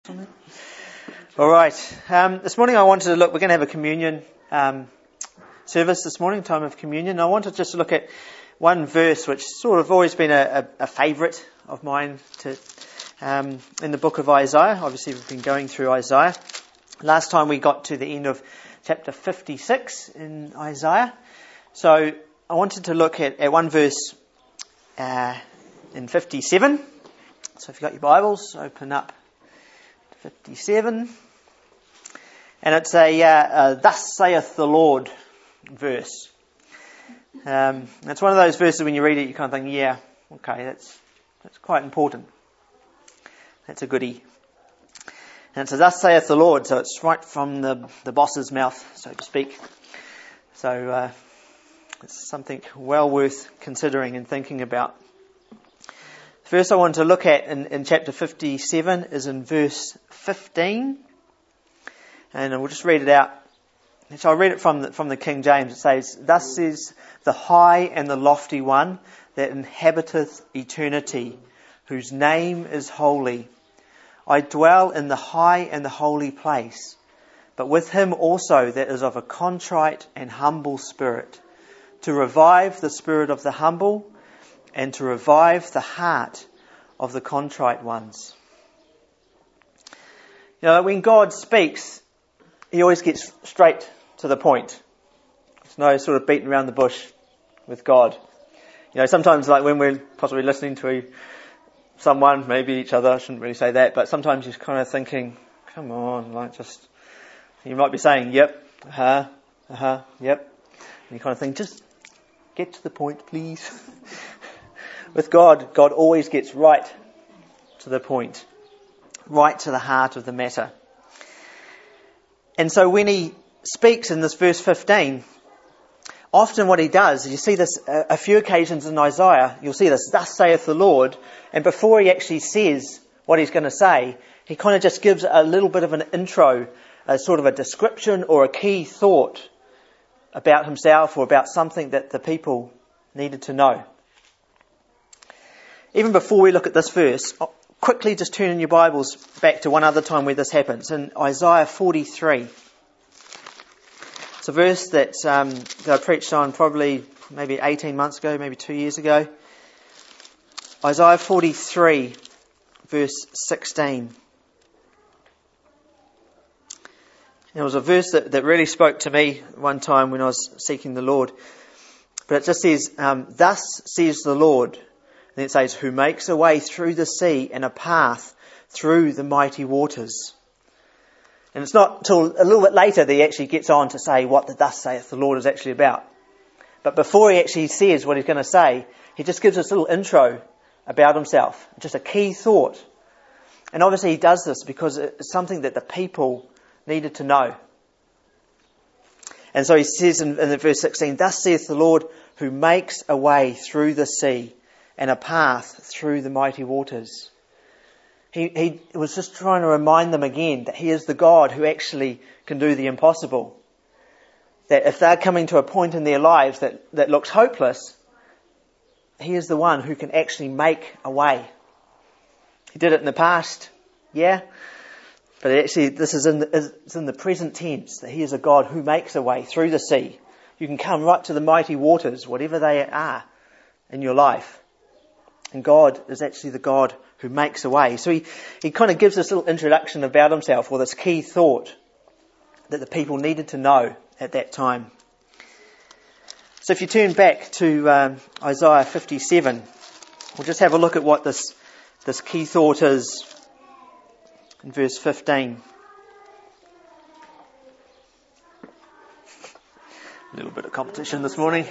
All right. This morning I wanted to look, we're going to have a communion service this morning, time of communion. I wanted just to look at one verse which sort of always been a favourite of mine in the book of Isaiah. Obviously we've been going through Isaiah. Last time we got to the end of chapter 56 in Isaiah. So I wanted to look at one verse in 57. So if you've got your Bibles, open up 57, and it's a "Thus saith the Lord" verse. It's one of those verses when you read it, you kind of think, "Yeah, okay, that's quite important. That's a goodie." And it's a "Thus saith the Lord," so it's right from the boss's mouth, so to speak. So it's something well worth considering and thinking about. First I want to look at in chapter 57 is in verse 15. And we'll just read it out. So I'll read it from the King James. It says, "Thus says the high and the lofty one that inhabiteth eternity, whose name is holy. I dwell in the high and the holy place, but with him also that is of a contrite and humble spirit, to revive the spirit of the humble, and to revive the heart of the contrite ones." You know, when God speaks, He always gets straight to the point. There's no sort of beating around the bush with God. You know, sometimes like when we're possibly listening to someone, maybe each other, I shouldn't really say that, but sometimes you're kind of thinking, come on, like just, you might be saying, yep, yep. And you kind of think, just get to the point, please. With God always gets right to the point, right to the heart of the matter. And so when He speaks in this verse 15, often what He does, you see this a few occasions in Isaiah, you'll see this, "Thus saith the Lord," and before He actually says what He's going to say, He kind of just gives a little bit of an intro, a sort of a description or a key thought about Himself or about something that the people needed to know. Even before we look at this verse, quickly just turn in your Bibles back to one other time where this happens, in Isaiah 43. It's a verse that I preached on probably maybe 18 months ago, maybe 2 years ago. Isaiah 43, verse 16. It was a verse that really spoke to me one time when I was seeking the Lord. But it just says, "Thus says the Lord." And it says, "Who makes a way through the sea and a path through the mighty waters." And it's not till a little bit later that He actually gets on to say what the "Thus saith the Lord" is actually about. But before He actually says what He's going to say, He just gives us a little intro about Himself, just a key thought. And obviously He does this because it's something that the people needed to know. And so He says in verse 16, "Thus saith the Lord, who makes a way through the sea and a path through the mighty waters." He was just trying to remind them again that He is the God who actually can do the impossible. That if they're coming to a point in their lives that looks hopeless, He is the one who can actually make a way. He did it in the past, yeah. But actually this is in the present tense, that He is a God who makes a way through the sea. You can come right to the mighty waters, whatever they are in your life. And God is actually the God who makes a way. So he kind of gives this little introduction about Himself, or this key thought that the people needed to know at that time. So if you turn back to Isaiah 57, we'll just have a look at what this key thought is in verse 15. A little bit of competition this morning.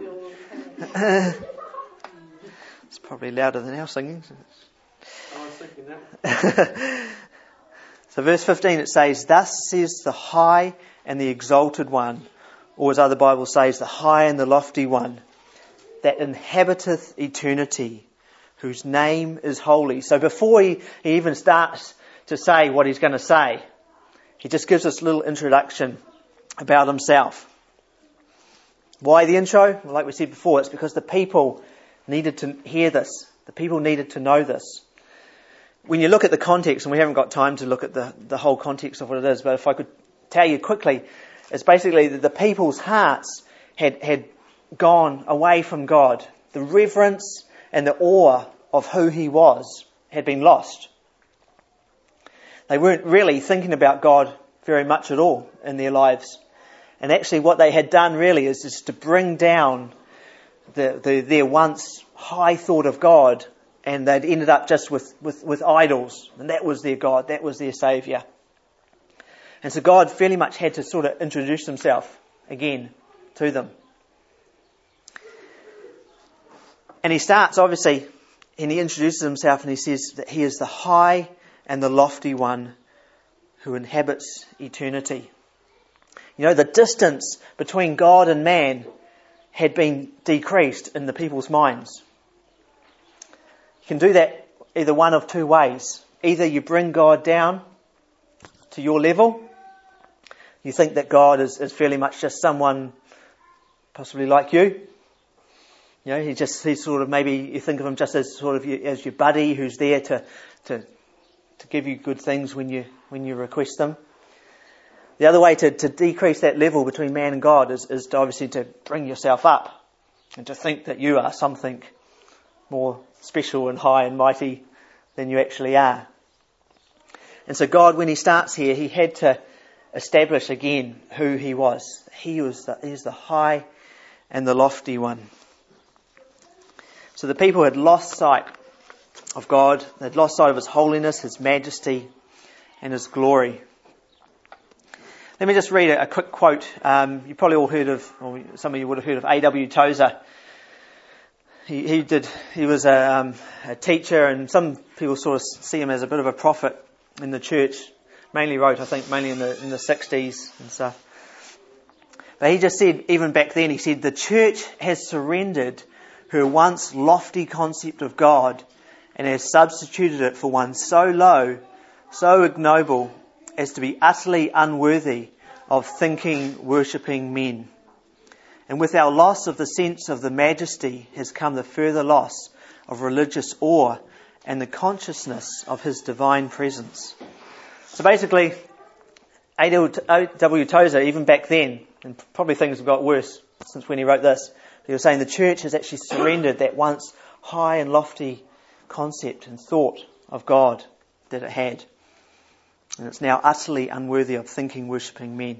It's probably louder than our singing. I was thinking that. So verse 15 it says, "Thus says the high and the exalted one," or as other Bibles says, "the high and the lofty one, that inhabiteth eternity, whose name is holy." So before he even starts to say what He's going to say, He just gives us a little introduction about Himself. Why the intro? Well, like we said before, it's because the people needed to hear this. The people needed to know this. when you look at the context, and we haven't got time to look at the whole context of what it is, but if I could tell you quickly, it's basically that the people's hearts had gone away from God. The reverence and the awe of who he was had been lost. They weren't really thinking about God very much at all in their lives. And actually what they had done really is just to bring down their once high thought of God, and they'd ended up just with idols. And that was their God, that was their saviour. And so God fairly much had to sort of introduce himself again to them. And he starts, obviously, and he introduces himself and he says that he is the high and the lofty one who inhabits eternity. You know, the distance between God and man had been decreased in the people's minds. You can do that either one of two ways. Either you bring God down to your level. You think that God is fairly much just someone possibly like you. You know, he's sort of, maybe you think of him just as sort of as your buddy who's there to give you good things when you request them. The other way to decrease that level between man and God is to obviously to bring yourself up and to think that you are something more special and high and mighty than you actually are. And so God, when he starts here, he had to establish again who he was. He is the high and the lofty one. So the people had lost sight of God. They'd lost sight of his holiness, his majesty, and his glory. Let me just read a quick quote. You probably all heard of, or some of you would have heard of A.W. Tozer. He was a teacher, and some people sort of see him as a bit of a prophet in the church. Mainly wrote in the 60s and stuff. But he just said, even back then, he said, the church has surrendered her once lofty concept of God and has substituted it for one so low, so ignoble, as to be utterly unworthy of thinking, worshipping men. And with our loss of the sense of the majesty has come the further loss of religious awe and the consciousness of his divine presence. So basically, A.W. Tozer, even back then, and probably things have got worse since when he wrote this, he was saying the church has actually surrendered that once high and lofty concept and thought of God that it had. And it's now utterly unworthy of thinking, worshipping men.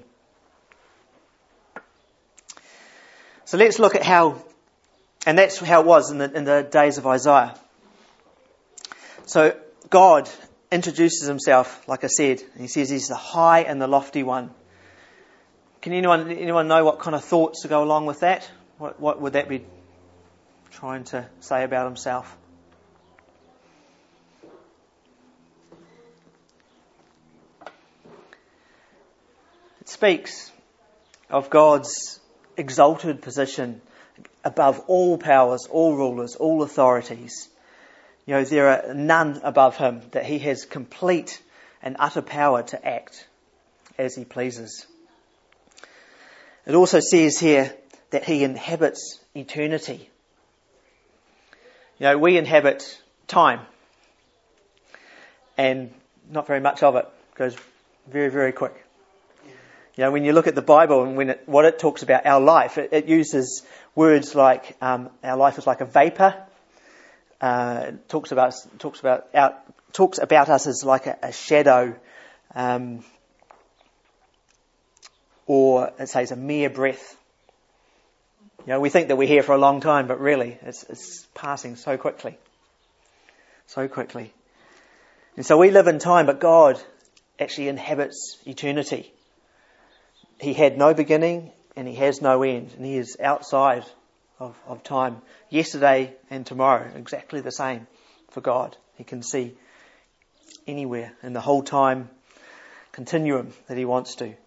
So let's look at how, and that's how it was in the days of Isaiah. So God introduces himself, like I said, and he says he's the high and the lofty one. Can anyone know what kind of thoughts to go along with that? What would that be trying to say about himself? It speaks of God's exalted position above all powers, all rulers, all authorities. You know, there are none above him, that he has complete and utter power to act as he pleases. It also says here that he inhabits eternity. You know, we inhabit time, and not very much of it goes very, very quick. You know, when you look at the Bible and what it talks about our life, it uses words like our life is like a vapor. It talks about us as like a shadow, or it says a mere breath. You know, we think that we're here for a long time, but really it's passing so quickly. So quickly. And so we live in time, but God actually inhabits eternity. He had no beginning and he has no end, and he is outside of time. Yesterday and tomorrow, exactly the same for God. He can see anywhere in the whole time continuum that he wants to.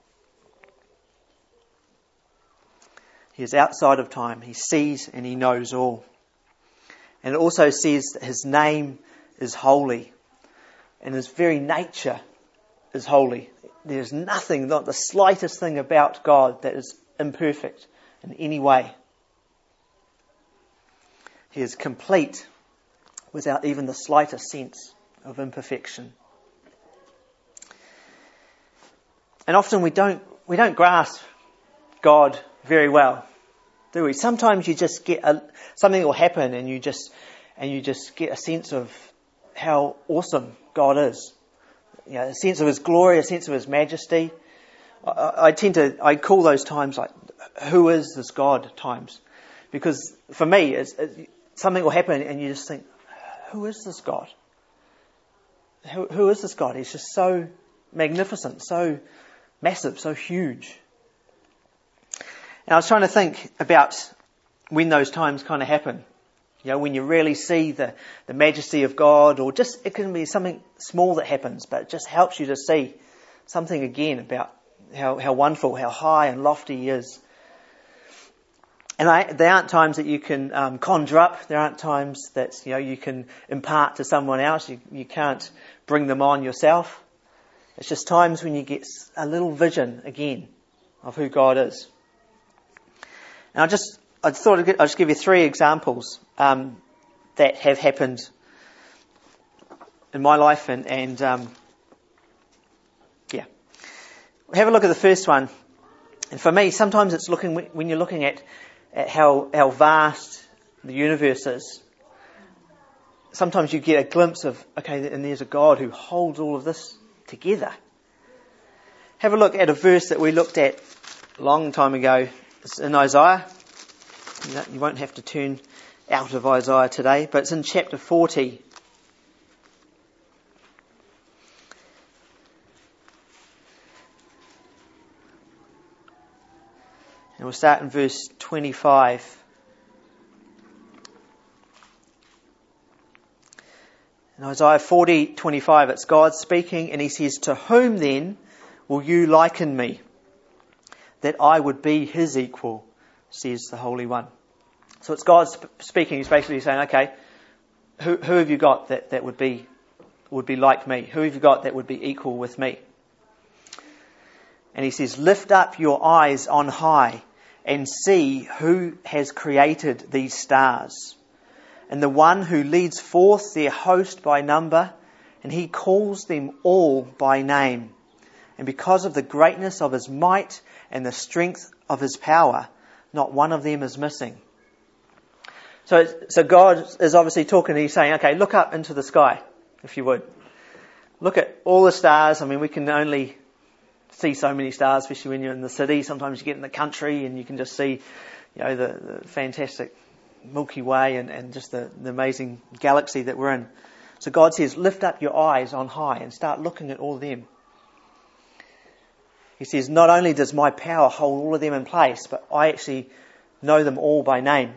He is outside of time. He sees and he knows all. And it also says that his name is holy, and his very nature is holy. There's nothing, not the slightest thing about God that is imperfect in any way. He is complete without even the slightest sense of imperfection. And often we don't grasp God very well, do we? Sometimes you just get something will happen and you just get a sense of how awesome God is. A sense of His glory, a sense of His majesty. I call those times like, who is this God times? Because for me, something will happen and you just think, who is this God? Who is this God? He's just so magnificent, so massive, so huge. And I was trying to think about when those times kind of happen. When you really see the majesty of God, or just it can be something small that happens, but it just helps you to see something again about how wonderful, how high and lofty He is. And there aren't times that you can conjure up. There aren't times that you can impart to someone else. You can't bring them on yourself. It's just times when you get a little vision again of who God is. And I thought I'd just give you 3 examples that have happened in my life, and have a look at the first one. And for me, sometimes it's when you're looking at how vast the universe is. Sometimes you get a glimpse of, okay, and there's a God who holds all of this together. Have a look at a verse that we looked at a long time ago. It's in Isaiah. You won't have to turn out of Isaiah today, but it's in chapter 40. And we'll start in verse 25. In Isaiah 40:25, it's God speaking, and He says, "To whom then will you liken me, that I would be His equal, says the Holy One." So it's God speaking. He's basically saying, okay, who have you got that would be like me? Who have you got that would be equal with me? And He says, "Lift up your eyes on high and see who has created these stars, and the one who leads forth their host by number, and He calls them all by name. And because of the greatness of His might and the strength of His power, not one of them is missing." So God is obviously talking, and He's saying, okay, look up into the sky, if you would. Look at all the stars. I mean, we can only see so many stars, especially when you're in the city. Sometimes you get in the country and you can just see, the fantastic Milky Way and just the amazing galaxy that we're in. So God says, lift up your eyes on high and start looking at all of them. He says, not only does my power hold all of them in place, but I actually know them all by name.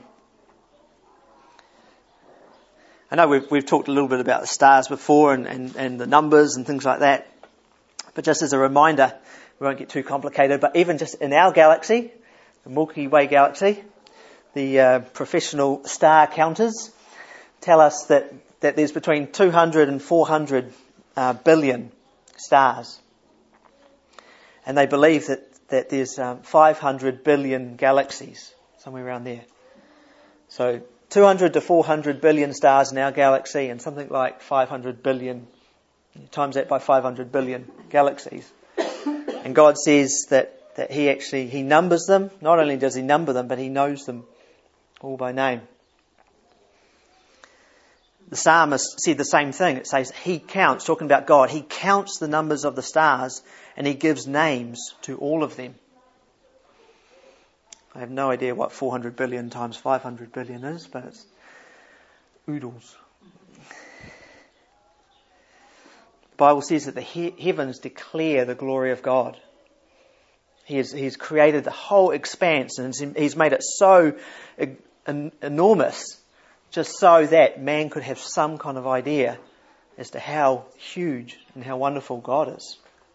I know we've talked a little bit about the stars before and the numbers and things like that. But just as a reminder, we won't get too complicated, but even just in our galaxy, the Milky Way galaxy, the professional star counters tell us that there's between 200 and 400 billion stars. And they believe that there's 500 billion galaxies, somewhere around there. So 200 to 400 billion stars in our galaxy, and something like 500 billion, times that by 500 billion galaxies. And God says that He numbers them. Not only does He number them, but He knows them all by name. The psalmist said the same thing. It says He counts, talking about God, He counts the numbers of the stars and He gives names to all of them. I have no idea what 400 billion times 500 billion is, but it's oodles. The Bible says that the heavens declare the glory of God. He's created the whole expanse, and He's made it so enormous, just so that man could have some kind of idea as to how huge and how wonderful God is.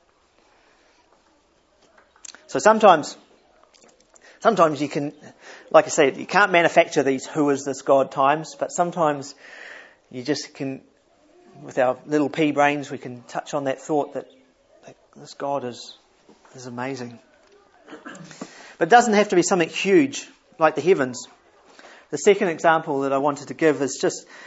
So sometimes you can, like I said, you can't manufacture these "who is this God" times, but sometimes you just can, with our little pea brains, we can touch on that thought that this God is amazing. But it doesn't have to be something huge like the heavens. The second example that I wanted to give is just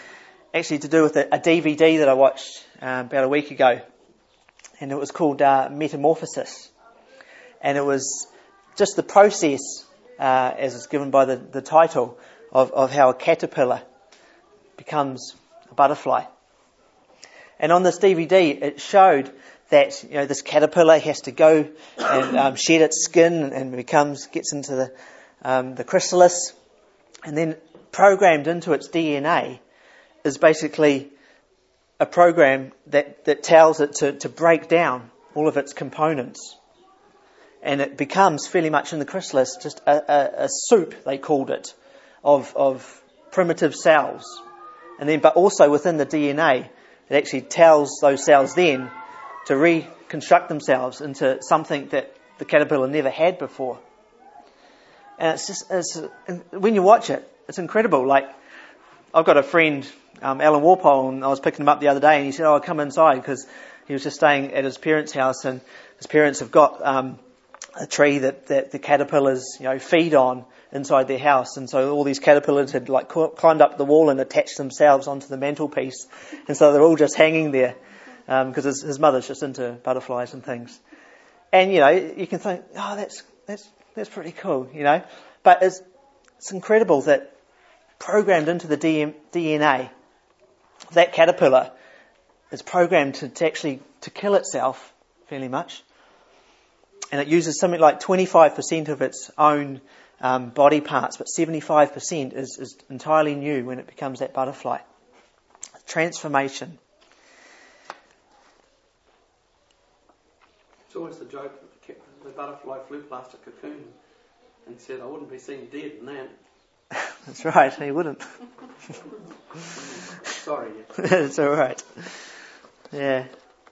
actually to do with a DVD that I watched about a week ago, and it was called Metamorphosis, and it was just the process, as it's given by the title, of how a caterpillar becomes a butterfly. And on this DVD, it showed that this caterpillar has to go and shed its skin and gets into the chrysalis, and then programmed into its DNA is basically a program that tells it to break down all of its components. And it becomes fairly much in the chrysalis just a soup, they called it, of primitive cells. And then, but also within the DNA, it actually tells those cells then to reconstruct themselves into something that the caterpillar never had before. And when you watch it, it's incredible. Like, I've got a friend, Alan Warpole, and I was picking him up the other day, and he said, I'll come inside, because he was just staying at his parents' house, and his parents have got a tree that the caterpillars feed on inside their house, and so all these caterpillars had climbed up the wall and attached themselves onto the mantelpiece, and so they're all just hanging there, because his mother's just into butterflies and things. And you can think, oh, that's pretty cool, but it's incredible that programmed into the DNA, that caterpillar is programmed to actually kill itself fairly much, and it uses something like 25% of its own body parts, but 75% is entirely new when it becomes that butterfly. Transformation. It's always the joke that the butterfly flew past a cocoon and said, I wouldn't be seen dead in that. That's right, he wouldn't. Sorry. It's all right. Yeah.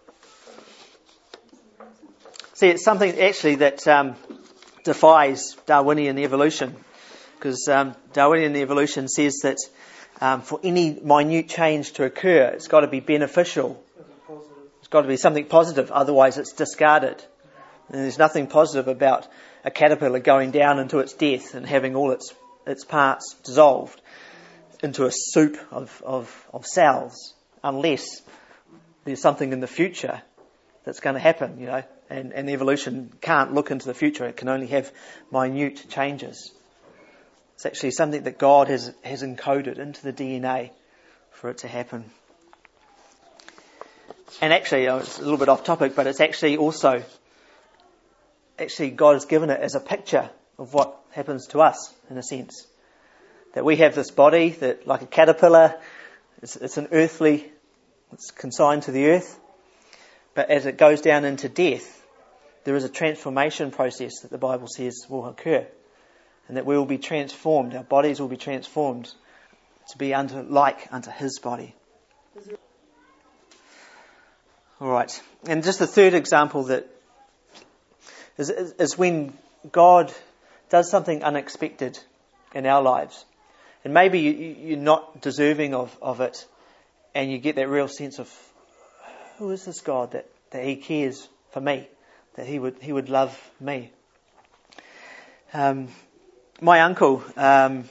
See, it's something actually that defies Darwinian evolution, because Darwinian evolution says that for any minute change to occur, it's got to be beneficial. It's got to be something positive, otherwise it's discarded. And there's nothing positive about a caterpillar going down into its death and having all its parts dissolved into a soup of cells, unless there's something in the future that's going to happen, and evolution can't look into the future. It can only have minute changes. It's actually something that God has encoded into the DNA for it to happen. And actually, it's a little bit off topic, but it's actually also, God has given it as a picture of what happens to us, in a sense. That we have this body that, like a caterpillar, it's an earthly, it's consigned to the earth. But as it goes down into death, there is a transformation process that the Bible says will occur. And that we will be transformed, our bodies will be transformed to be unto His body. Alright, and just the third example that is when God does something unexpected in our lives. And maybe you're not deserving of it, and you get that real sense of, who is this God that He cares for me, that He would love me? My uncle, about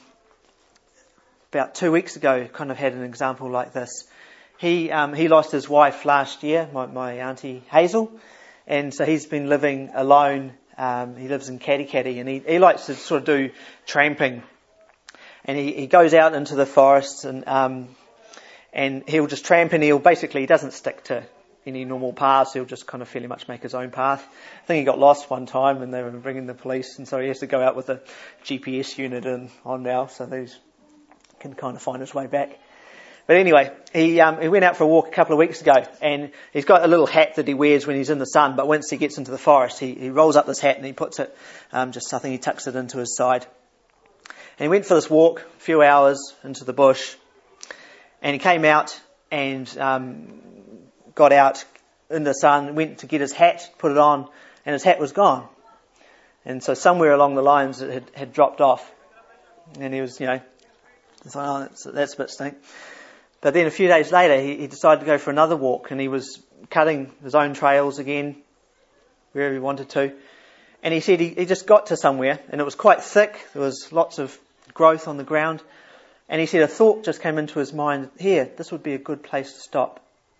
2 weeks ago, kind of had an example like this. He lost his wife last year, my auntie Hazel, and so he's been living alone. He lives in Katikati, and he likes to sort of do tramping. And he goes out into the forest and he'll just tramp, and he doesn't stick to any normal paths. He'll just kind of fairly much make his own path. I think he got lost one time and they were bringing the police, and so he has to go out with a GPS unit on now, so he can kind of find his way back. But anyway, he went out for a walk a couple of weeks ago, and he's got a little hat that he wears when he's in the sun, but once he gets into the forest, he rolls up this hat and he puts it, he tucks it into his side. And he went for this walk, a few hours into the bush, and he came out and got out in the sun, went to get his hat, put it on, and his hat was gone. And so somewhere along the lines it had dropped off. And he was, it's like, oh, that's a bit stink. But then a few days later, he decided to go for another walk, and he was cutting his own trails again, wherever he wanted to. And he said he just got to somewhere, and it was quite thick. There was lots of growth on the ground. And he said a thought just came into his mind, here, this would be a good place to stop.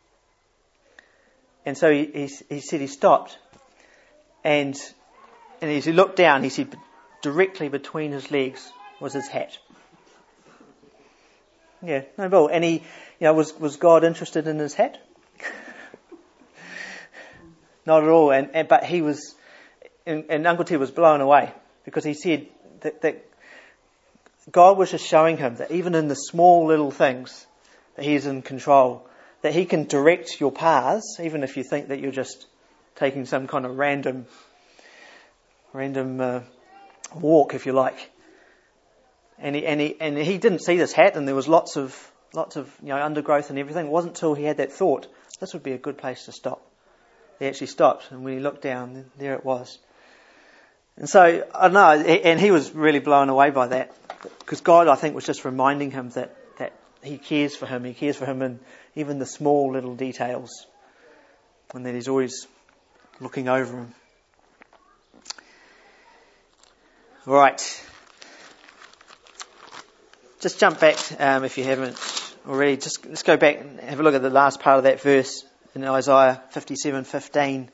And so he said he stopped. And as he looked down, he said directly between his legs was his hat. Yeah, no bull. And he, was God interested in his hat? Not at all. But he was, and Uncle Ted was blown away because he said that God was just showing him that even in the small little things that he is in control, that he can direct your paths, even if you think that you're just taking some kind of random walk, if you like. And he didn't see this hat, and there was lots of undergrowth and everything. It wasn't until he had that thought, this would be a good place to stop. He actually stopped, and when he looked down, there it was. And so, I don't know, and he was really blown away by that, because God, I think, was just reminding him that he cares for him. He cares for him in even the small little details, and that he's always looking over him. All right. Just jump back, if you haven't already. Let's go back and have a look at the last part of that verse in Isaiah 57:15.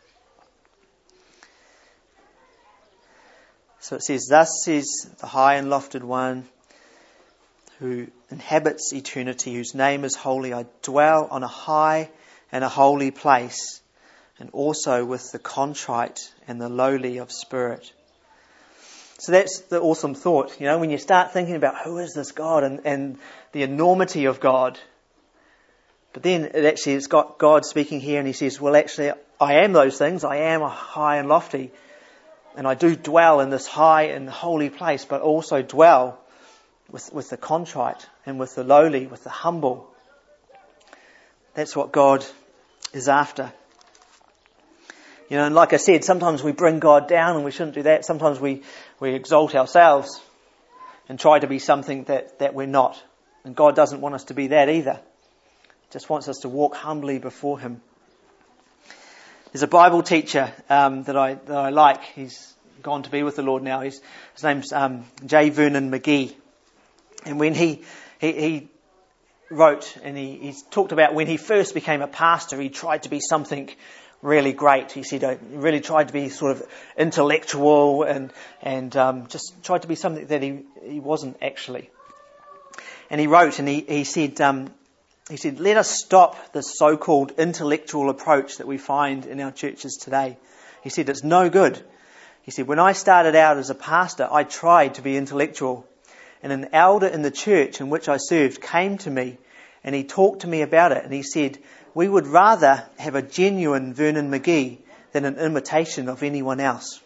So it says, thus says the high and lofted one who inhabits eternity, whose name is holy. I dwell on a high and a holy place, and also with the contrite and the lowly of spirit. So that's the awesome thought, when you start thinking about who is this God and the enormity of God. But then it's got God speaking here, and he says, well, actually, I am those things. I am a high and lofty, and I do dwell in this high and holy place, but also dwell with the contrite and with the lowly, with the humble. That's what God is after. And like I said, sometimes we bring God down, and we shouldn't do that. Sometimes we exalt ourselves and try to be something that we're not. And God doesn't want us to be that either. He just wants us to walk humbly before him. There's a Bible teacher that I like. He's gone to be with the Lord now. His name's J. Vernon McGee. And when he wrote, and he talked about when he first became a pastor, he tried to be something really great. He said he really tried to be sort of intellectual and just tried to be something that he wasn't actually. And he wrote, and he said, let us stop this so-called intellectual approach that we find in our churches today. He said, it's no good. He said, when I started out as a pastor, I tried to be intellectual. And an elder in the church in which I served came to me, and he talked to me about it. And he said, we would rather have a genuine Vernon McGee than an imitation of anyone else.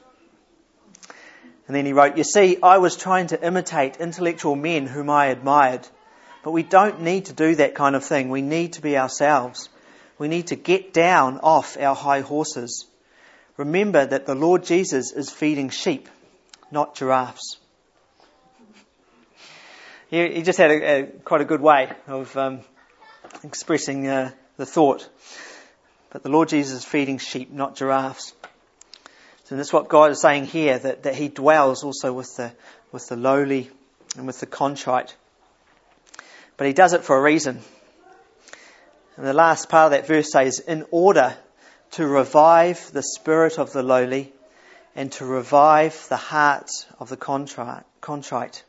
And then he wrote, you see, I was trying to imitate intellectual men whom I admired. But we don't need to do that kind of thing. We need to be ourselves. We need to get down off our high horses. Remember that the Lord Jesus is feeding sheep, not giraffes. He just had quite a good way of expressing the thought. But the Lord Jesus is feeding sheep, not giraffes. So that's what God is saying here, that he dwells also with the lowly and with the contrite. But he does it for a reason. And the last part of that verse says, in order to revive the spirit of the lowly and to revive the hearts of the contrite.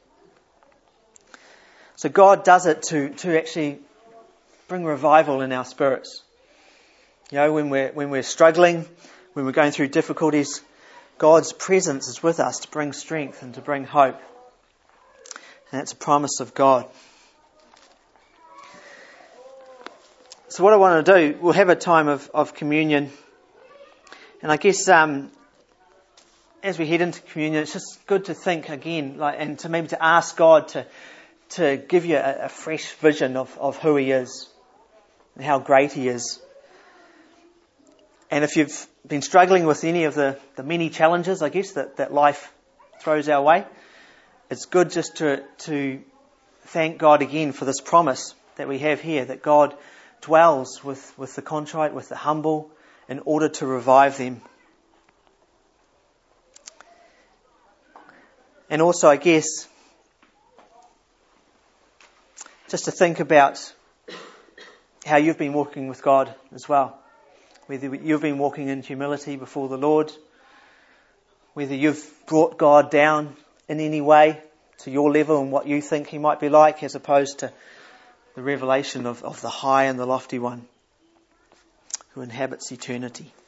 So God does it to actually bring revival in our spirits. When we're struggling, when we're going through difficulties, God's presence is with us to bring strength and to bring hope. And that's a promise of God. So what I want to do, we'll have a time of communion. And I guess as we head into communion, it's just good to think again, and to maybe to ask God to give you a fresh vision of who he is and how great he is. And if you've been struggling with any of the many challenges, I guess, that life throws our way, it's good just to thank God again for this promise that we have here, that God dwells with the contrite, with the humble, in order to revive them. And also, I guess, just to think about how you've been walking with God as well. Whether you've been walking in humility before the Lord, whether you've brought God down in any way to your level and what you think He might be like, as opposed to the revelation of the high and the lofty one who inhabits eternity.